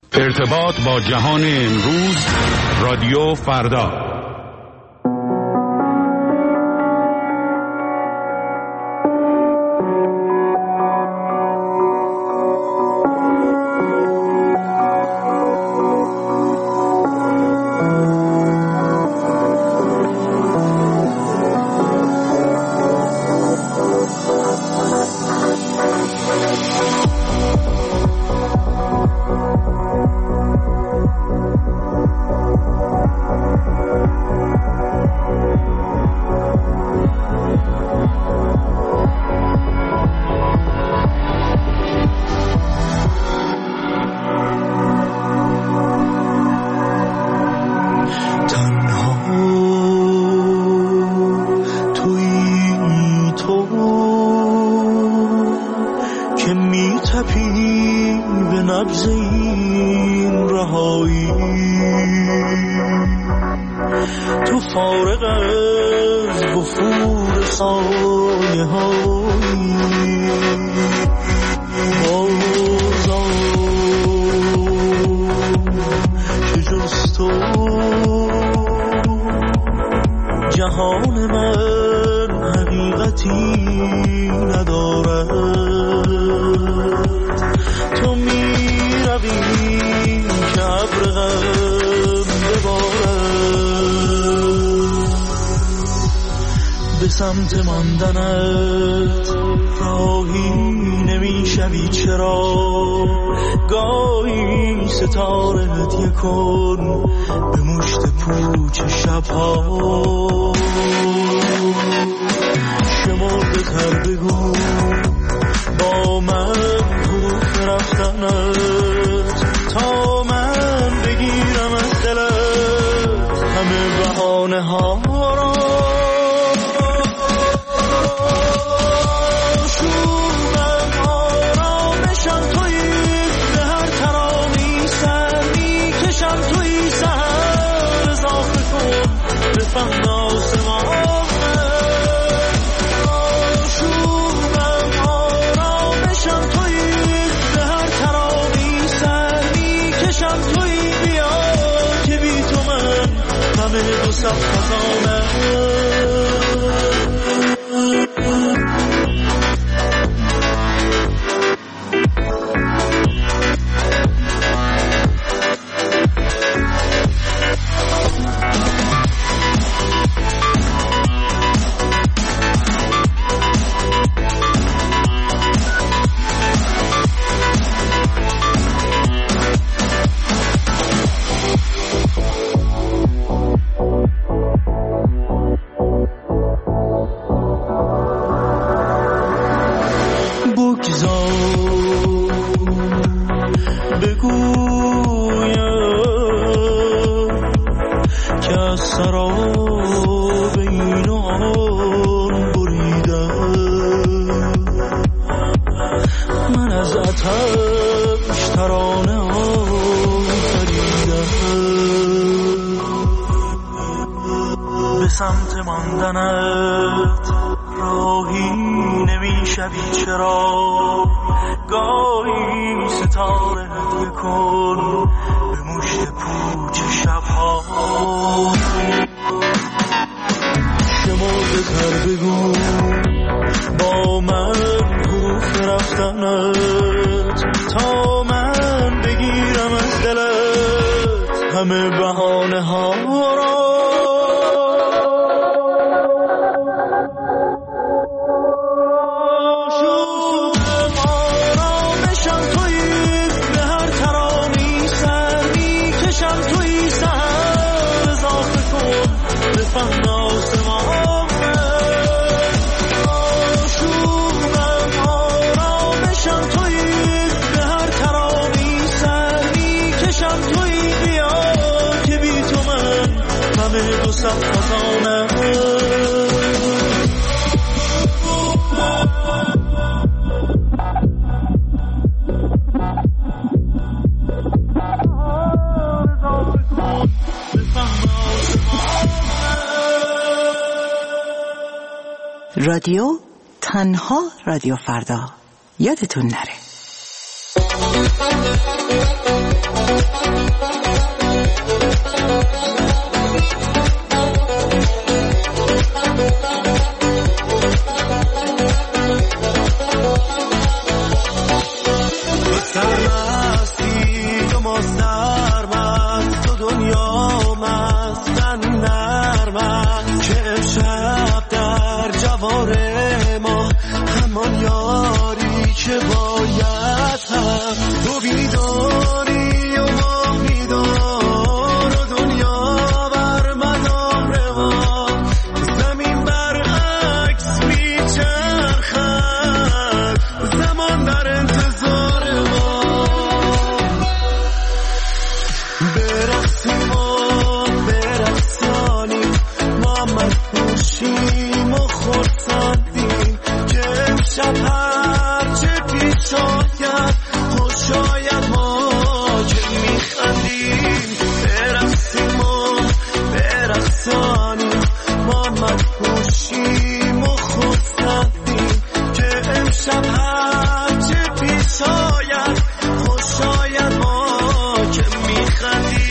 ارتباط با جهان امروز، رادیو فردا. سمت ماندنت راهی نمیشوی، چرا گاهی ستاره‌ت یکن به مشت پوچ شبها شمرده تر بگو با من حروف رفتنت تا من بگیرم از دلت همه بهانه ها را. سمت ماندنت راهی نمیشوی، چرا گاهی ستاره‌ت یکن به مشت پوچ شبها شمرده تر بگو با من حروف رفتنت تا من بگیرم از دلت همه بهانه ها را. رادیو تنها رادیو فردا، یادتون نره. تو بیداری و ما بیدار و دنیا بر مدار ما زمین برعکس میچرخد زمان در انتظار ما برقصیم و برقصانیم ما مدهوشیم و خرسندیم که امشب هرچه پیش آید خوش آید ما که میخندیم برقصیم و برقصانیم ما مدهوشیم و خرسندیم که امشب هرچه پیش آید خوش آید ما که میخندیم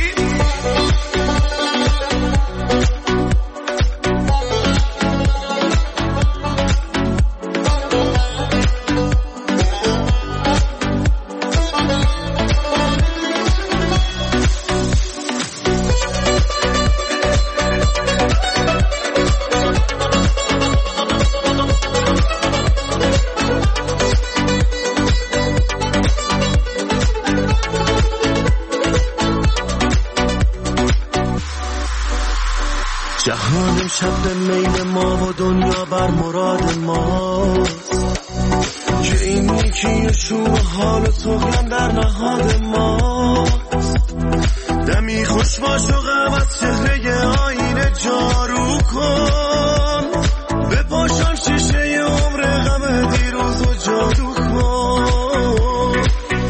جهان امشب به میل ما و دنیا بر مراد ماست که این نیکی شور حال و طغیان در نهاد ماست دمی خوش باش و غم از چهره آینه جارو کن بپاشان شیشه عمر غم دیروز و جادو کن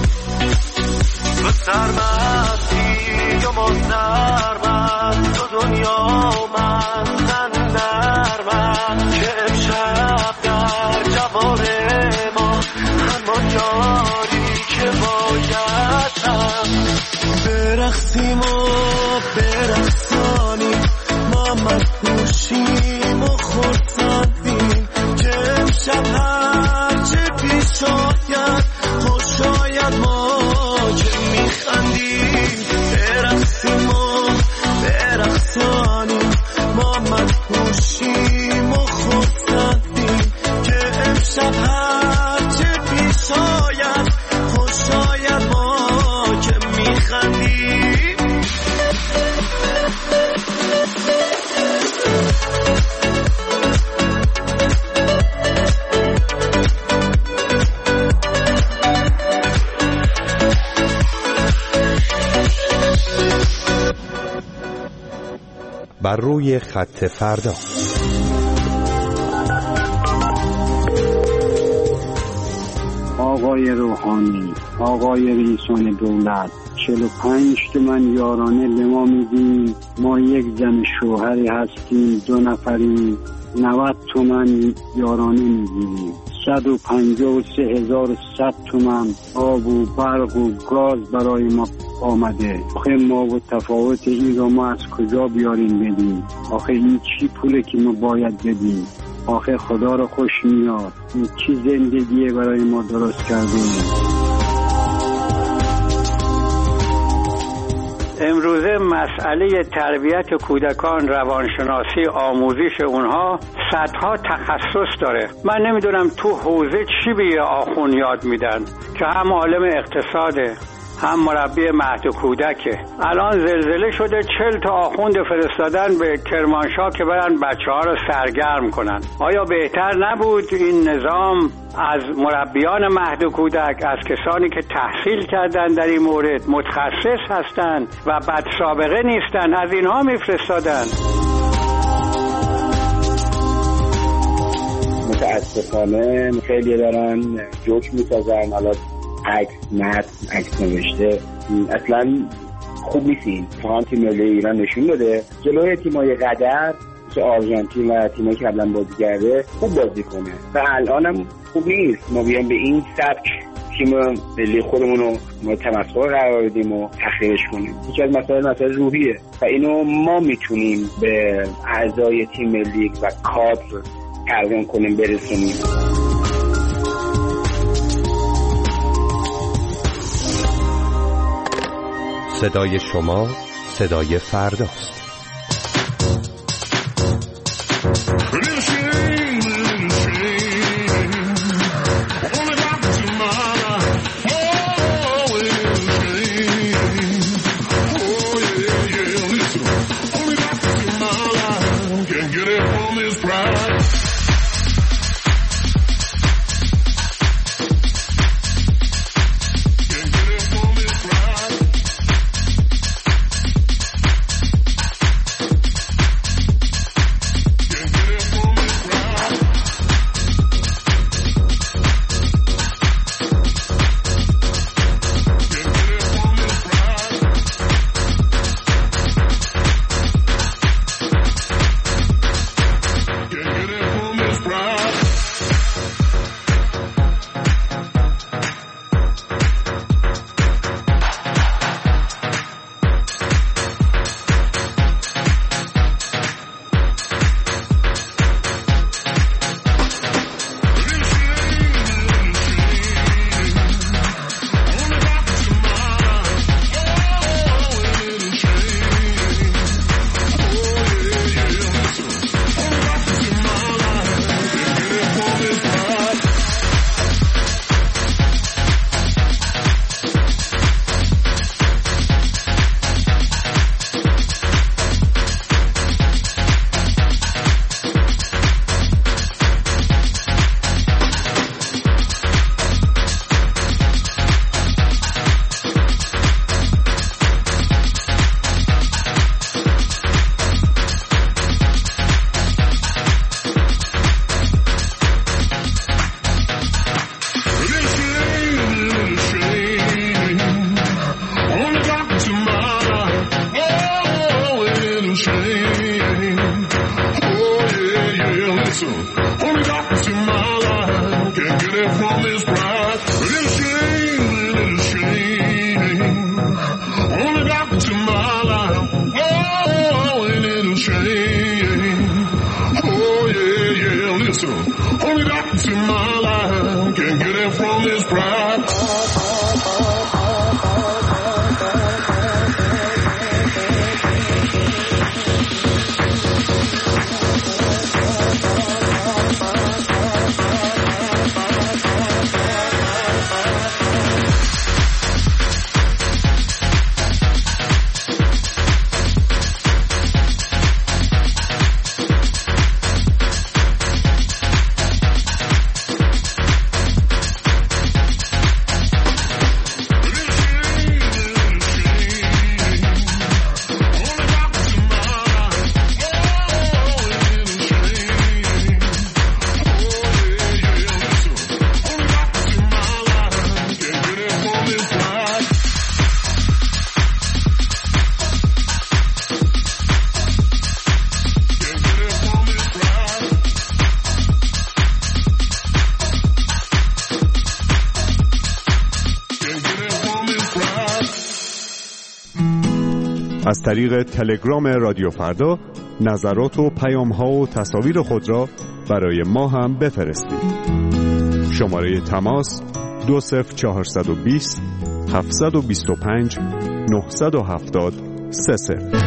تو سرمستی و ما سرمست تو دنیا من نرمست که امشب در جوار ما همان یاری که باید هم برقصیم و برقصانیم ما مدهوشیم و خرسندیم که امشب هرچه پیش آید خوش آید ما که میخندیم برقصیم و برقصانیم ما مدهوشیم و خرسندیم که امشب هرچه پیش آید خوش آید ما که میخندیم بر روی خط فردا. آقای روحانی، آقای رئیسان دولت، 45 تومن یارانه به ما میدیم. ما یک زن شوهری هستیم، 2 نفریم، 90 تومن یارانه میگیریم. 153,100 تومن آب و برق و گاز برای ما آمده. آخه ما و تفاوت این رو ما از کجا بیاریم بدیم؟ آخه این چی پوله که ما باید بدیم؟ آخه خدا رو خوش میاد، این چی زندگیه برای ما درست کردیم؟ امروزه مسئله تربیت کودکان، روانشناسی، آموزش اونها صدها تخصص داره. من نمیدونم تو حوزه چی به آخوند یاد میدن که هم عالم اقتصاده هم مربی مهد و کودکه. الان زلزله شده 40 تا آخوند فرستادن به کرمانشاه که برن بچه‌ها رو سرگرم کنن. آیا بهتر نبود این نظام از مربیان مهد و کودک، از کسانی که تحصیل کردن در این مورد، متخصص هستن و بد سابقه نیستن، از اینها میفرستادن؟ متاسفانه خیلی دارن جوک میسازن، حالا عکس نوشته، اصلا خوب نیستین. فقط تیم ملی ایران نشون داده جلوی تیمای قدر مثل آرژانتین و تیمایی که قبلا بازی کرده خوب بازی کنه و الان هم خوب نیست. ما بیایم به این سبک تیم ملی خودمون رو تمسخر قرار بدیم و تحقیرش کنیم. یکی از مسائل روحیه و اینو ما میتونیم به اعضای تیم ملی و کادر تقدیم کنیم، برسونیم. صدای شما صدای فرداست. از طریق تلگرام رادیو فردا نظرات و پیام‌ها و تصاویر خود را برای ما هم بفرستید. شماره تماس 20420 725 970 30.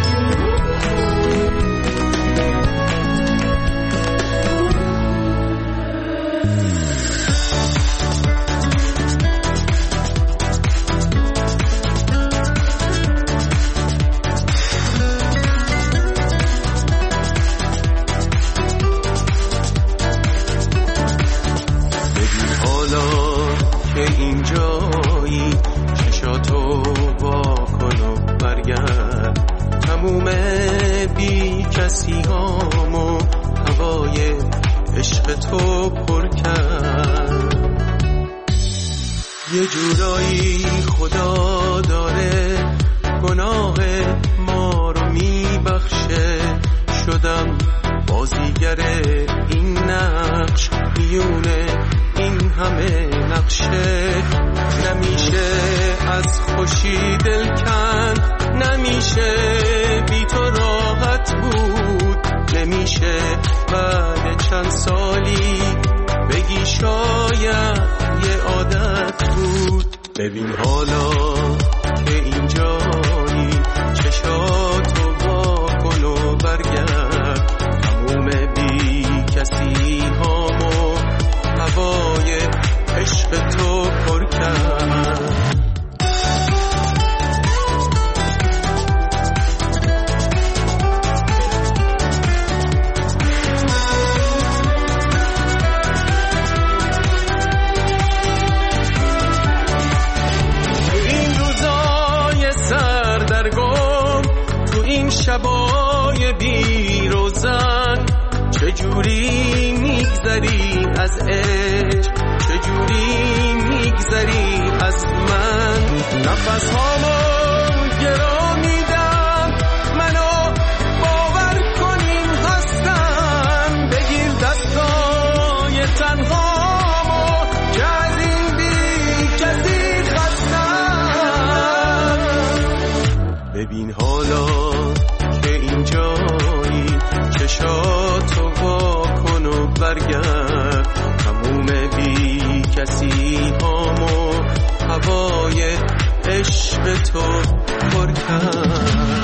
یه جورایی خدا داره گناه ما رو میبخشه، شدم بازیگر این نقش، میونه این همه نقشه، نمیشه از خوشی دل کند، نمیشه بی تو راحت بود، نمیشه بعد چند سالی بگی شاید یه عادت بود. ببین حالا که اینجایی چشاتو وا کن و برگرد، تموم بی کسی هامو هوای عشق تو پر کرد. شبای بی روزن چجوری میگذری از عشق، چجوری میگذری از من، نفس هامو گرا میدم، منو باور کنیم هستم، بگیر دستای تنهامو که از این بی کسی خستم. ببین حالا اینجایی چشاتو وا کن و برگرد، تموم بی کسی هامو هوای عشق تو پر کرد.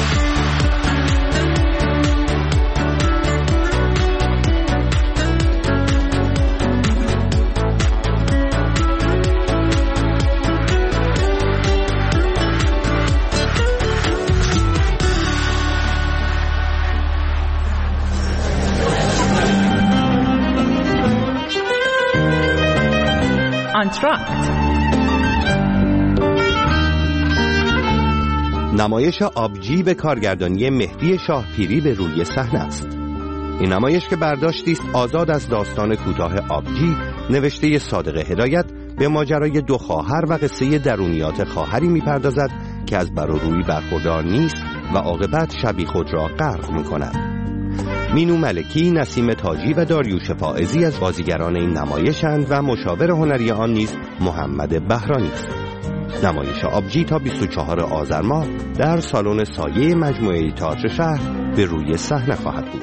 نمایش آبجی به کارگردانی مهدی شاهپیری به روی صحنه است. این نمایش که برداشتی است آزاد از داستان کوتاه آبجی نوشته صادق هدایت به ماجرای دو خواهر و قصه درونیات خواهری می‌پردازد که از بر و روی برخوردار نیست و عاقبت شبی خود را غرق می‌کند. مینو ملکی، نسیم تاجی و داریوش فائزی از بازیگران این نمایشند و مشاور هنری آن نیز محمد بهرانی است. نمایش آبجی تا 24 آذر ماه در سالن سایه مجموعه تئاتر شهر به روی صحنه خواهد بود.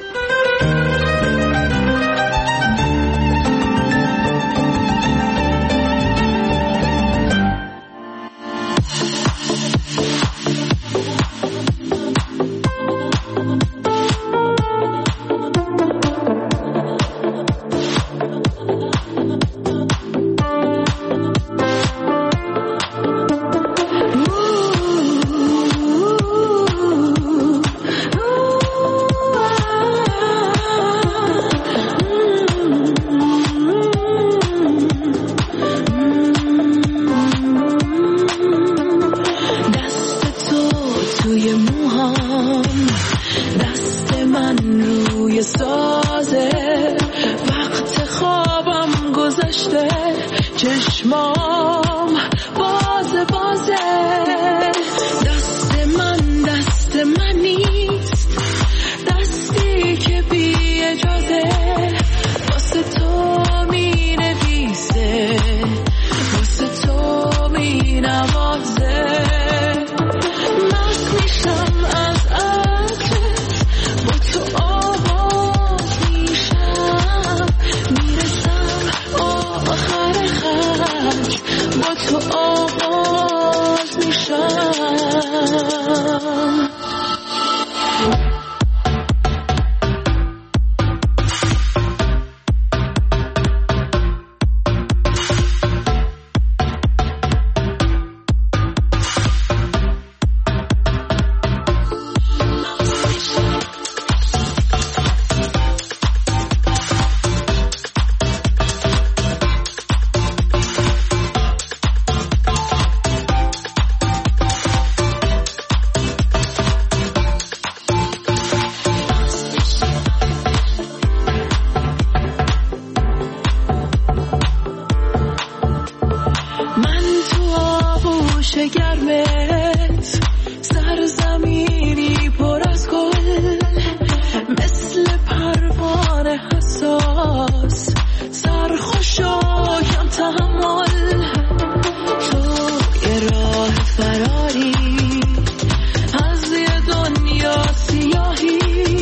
گرمت سرزمینی پر از گل مثل پروانه حساس سرخوشایم تحمل تو یه راه فراری از یه دنیا سیاهی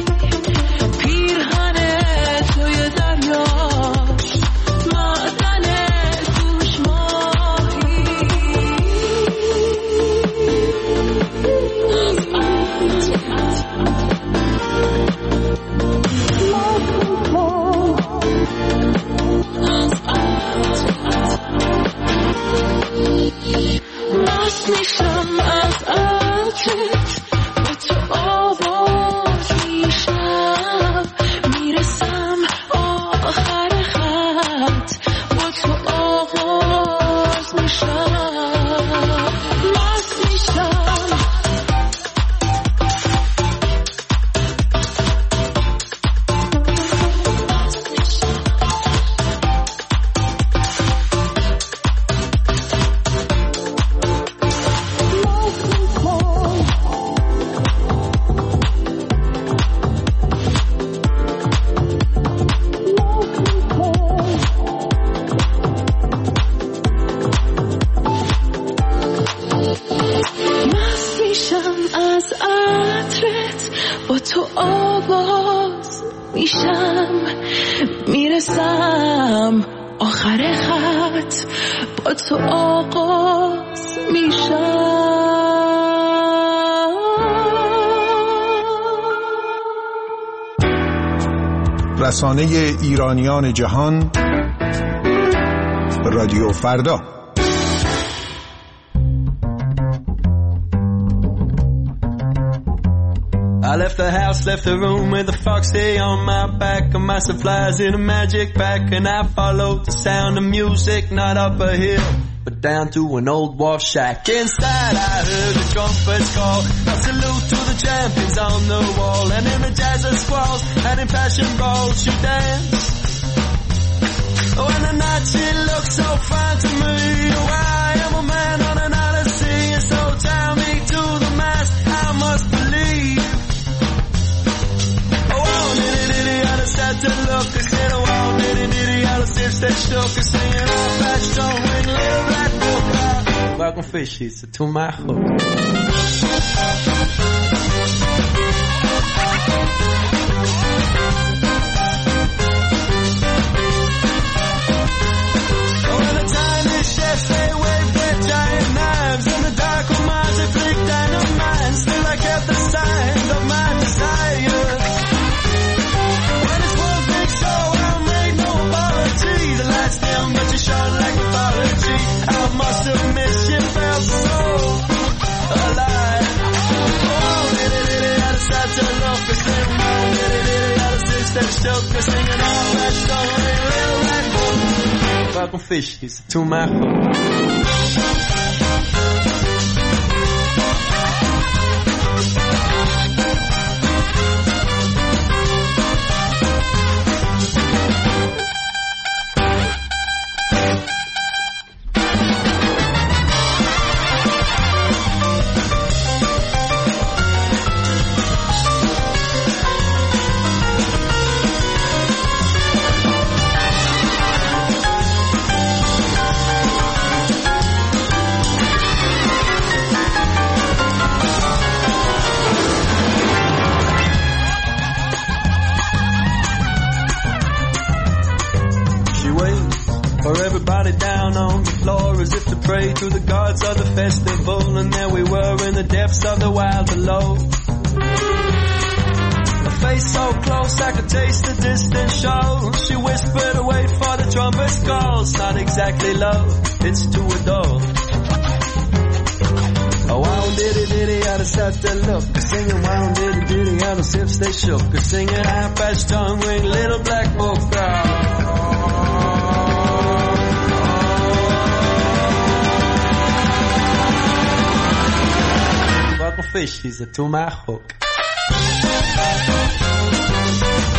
پیرهن توی دریاش معدن توش ماهی مست میشم از عطرت به تو آواز میشم میرسم آخر خط با تو آغاز میشم مست میشم از عطرت با تو آواز میشم میرسم آخر خط با تو آغاز میشم رسانه ایرانیان جهان رادیو فردا. I left the house, left the room with a foxy on my back and my supplies in a magic bag, and I followed the sound of music, not up a hill but down to an old war shack. Inside I heard the trumpets call, a salute to the champions on the wall, and in the jazz and squalls and in passion brawls she danced. Oh, and the night she looked so fine to me. Oh, I am a man on an odyssey, and so tie me to the mast, I must believe. Start to look, I said, oh, wow, nitty, all the sips that shook, and singing all that strong with little black book. Welcome fishies to my hook. Oh, and the tiny chefs, they wave their giant knives, and the dark minds, they flick dynamite. Still I kept the signs of my desire. The lights dim, but you shone like mythology. I must admit she felt so alive. Oh, diddy, I decided to look and sing. Oh, diddy, I was six-step choker, singing all that story, little black book. Welcome fishies to my hook. Pray to the gods of the festival, and there we were in the depths of the wild below. A face so close I could taste the distant show. She whispered, wait for the trumpet's call. It's not exactly love, it's to adore. Oh, wow, diddy, I decided to look, singing wow, diddy, how the sips they shook, singing high-pitched tongue ring, little black book. Fishies to my hook.